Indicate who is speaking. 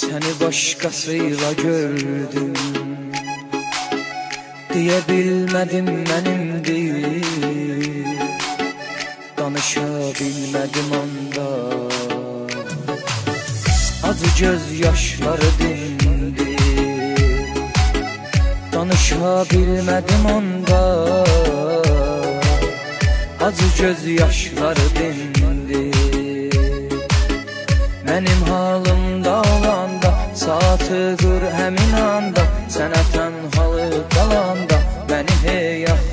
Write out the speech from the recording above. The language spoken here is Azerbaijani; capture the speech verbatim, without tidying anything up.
Speaker 1: Səni başqasıyla gördüm, deyə bilmədim mənimdir, danışa bilmədim onda. Acı göz yaşları dindi, danışa bilmədim onda. Acı göz yaşları dindi, mənim halımda olanda, saatı dur həmin anda, sənə tənhalı qalanda, məni hey